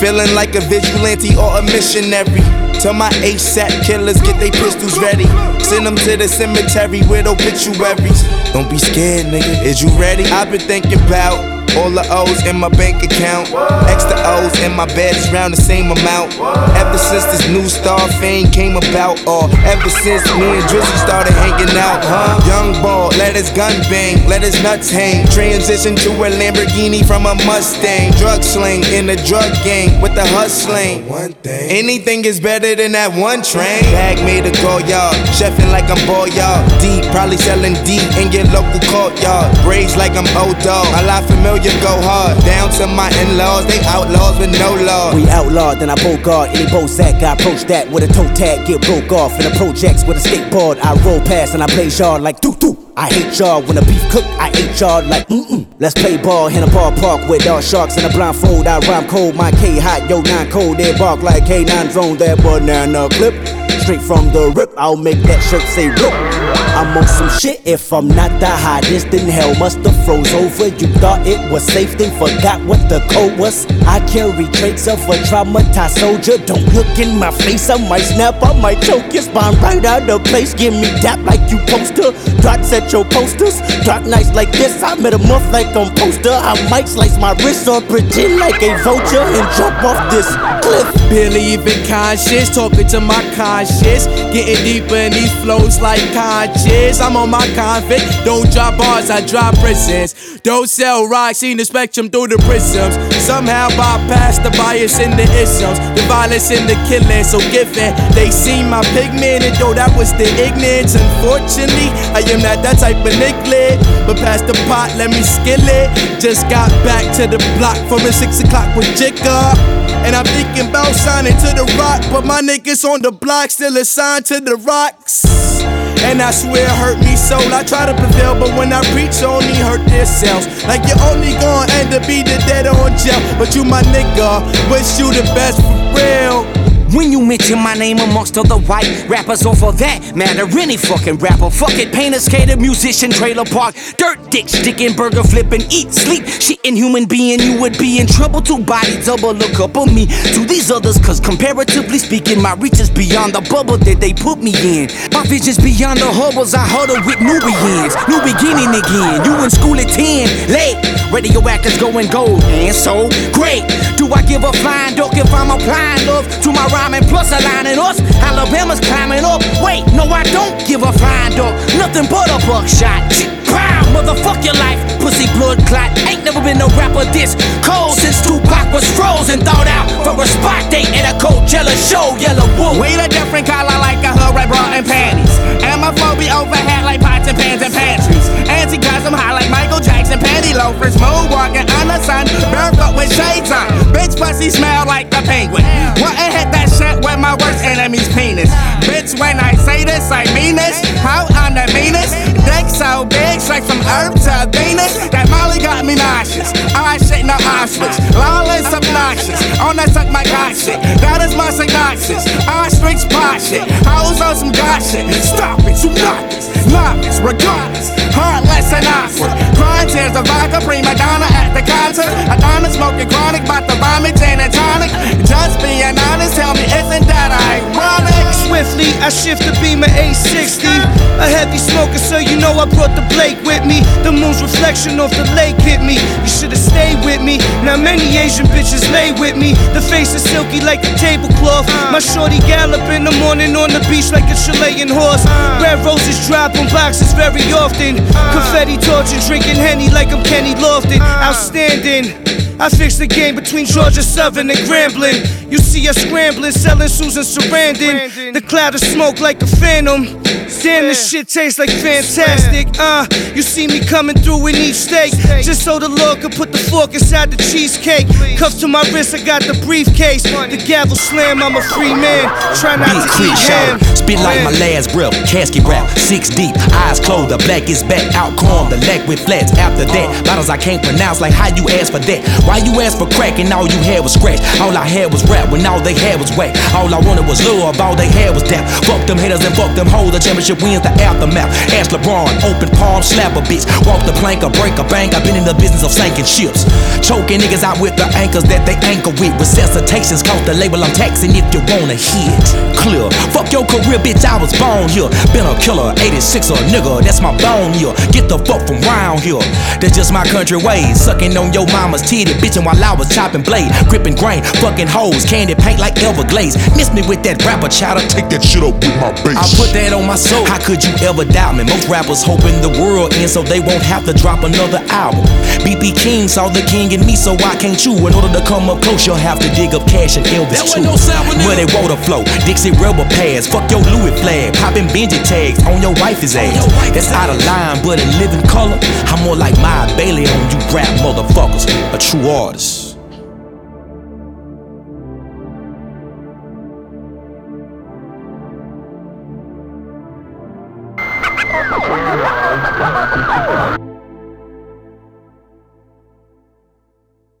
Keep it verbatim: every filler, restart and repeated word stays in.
feeling like a vigilante or a missionary. Tell my ASAP killers get they pistols ready. Send them to the cemetery with obituaries. Don't be scared, nigga, is you ready? I've been thinking about all the O's in my bank account. Extra O's in my bed is round the same amount. Ever since this new star fame came about, or ever since me and Drizzy started hanging out, huh? Young ball, let his gun bang, let his nuts hang. Transition to a Lamborghini from a Mustang. Drug sling in the drug gang with the hustling. One thing, anything is better than that one train. Bag made a go yard, chefing like I'm ball yard. Deep, probably selling deep in your local courtyard. Braids like I'm old dog, my life familiar. Go hard, down to my in-laws, they outlaws with no law. We outlawed, then I bogart any Bozak. I approach that with a toe tag, get broke off in the projects with a skateboard. I roll past and I play yard like doo doo. I hate y'all when the beef cook, I ate y'all like mm-mm. Let's play ball in a ballpark with all sharks in a blindfold. I rhyme cold, my K hot, yo nine cold. They bark like K nine drone, that banana clip. Straight from the rip, I'll make that shirt say rip. I'm on some shit, if I'm not the hottest, then hell musta froze over. You thought it was safe, then forgot what the code was. I carry traits of a traumatized soldier. Don't look in my face, I might snap, I might choke your spine right out of place. Give me dap like you poster, dots at your posters. Dark nights like this, I met a month like I'm poster. I might slice my wrist or pretend like a vulture and jump off this cliff. Believe in conscience, talking to my conscience. Getting deeper in these flows like conscious. I'm on my convict, don't drop bars, I drop prisons. Don't sell rocks, seen the spectrum through the prisms. Somehow bypass the bias in the isms, the violence and the killing. So given they see my pigment, and though that was the ignorance, unfortunately I am not that type of nicklet. But past the pot, let me skill it. Just got back to the block from a six o'clock with Jigga. And I'm thinking about signing to the rock, but my niggas on the block still assigned to the rocks. And I swear it hurt me so. I try to prevail, but when I preach, only hurt themselves. Like you're only gonna end up either dead or in jail. But you my nigga, wish you the best for real. When you mention my name amongst other white rappers, or for that matter, any fucking rapper. Fuck it, painter, skater, musician, trailer park, dirt dick, sticking, burger flipping, eat, sleep, shitting human being. You would be in trouble to body double look up on me to these others, cause comparatively speaking, my reach is beyond the bubble that they put me in. My vision's beyond the hubbles, I huddle with Nubians. New beginning again, you in school at ten, late. Radioactives going gold, and so great. Do I give a flying duck if I'm applying love to my rhyming plus aligning us? Alabama's climbing up. Wait, no, I don't give a flying duck. Nothing but a buckshot. Pow, motherfuck your life, pussy blood clot. Ain't never been no rapper this cold since Tupac was frozen. Thought out for a spot date at a Coachella show. Yellow Wolf. We a different color like a hood red bra and panties. And my phone be overhead like pots and pans and pantries. Anti-custom high like Michael Jackson panty loafers. Moonwalking on the sun, barefoot with shades on. Bitch pussy smell like the penguin. What and hit that shit with my worst enemy's penis. Bitch, when I say this, I mean this. How I'm the meanest. Dick so big, straight from Earth to Venus. That Molly got me nauseous. I shit no ostrich. Lawless obnoxious. On that suck my god shit. That is my synopsis. Ostrich pot shit. Hoes on some god shit. Stop it, you novice. Novice, regardless. Heartless and awkward. Crying tears of vodka, prima donna at the concert. Adonna smoking chronic, bout to vomit, gin and tonic. Just being honest, tell me, isn't that ironic? Swiftly, I shift the Beamer eight sixty. A heavy smoker, so you know I brought the Blake with me. The moon's reflection off the lake hit me. You should've stayed with me. Now many Asian bitches lay with me. The face is silky like a tablecloth. My shorty gallop in the morning on the beach like a Chilean horse. Red roses drop on boxes very often. Confetti torching, drinking Henny like I'm Kenny Lofton. Outstanding. I fixed the game between Georgia Southern and Grambling. You see us scrambling, selling Susan Sarandon. The cloud of smoke like a phantom. Damn, this shit tastes like fantastic. Uh, you see me coming through in each steak, just so the Lord could put the fork inside the cheesecake. Cuffs to my wrist, I got the briefcase. The gavel slam, I'm a free man. Try not to eat ham. Spit like my last breath, casket wrap, six deep, eyes closed, the black is back, out calm, the leg with flats. After that, bottles I can't pronounce, like how you ask for that. Why you ask for crack and all you had was scratch? All I had was rap when all they had was whack. All I wanted was love, all they had was dap. Fuck them haters and fuck them hoes, the championship wins the aftermath. Ask LeBron, open palm, slap a bitch, walk the plank or break a bank. I've been in the business of sinking ships. Choking niggas out with the anchors that they anchor with. Resuscitations cost the label I'm taxing if you wanna hit. Clear, fuck your career, bitch, I was born here. Been a killer, eighty-six a nigga, that's my bone here. Get the fuck from round here. That's just my country ways. Sucking on your mama's titty, bitching while I was chopping blade. Gripping grain, fucking hoes, candy paint like Everglades. Miss me with that rapper chowder, take that shit up with my bass. I put that on my soul, how could you ever doubt me? Most rappers hoping the world ends so they won't have to drop another album. B B King saw the king in me, so I can't chew. In order to come up close, you'll have to dig up cash and Elvis too. No Muddy water flow, Dixie rubber pads. Fuck your Louis flag, popping Benji tags on your wife's ass. That's out of line, but in living color, I'm more like my Bailey on you rap motherfuckers. A true artist. Thank you.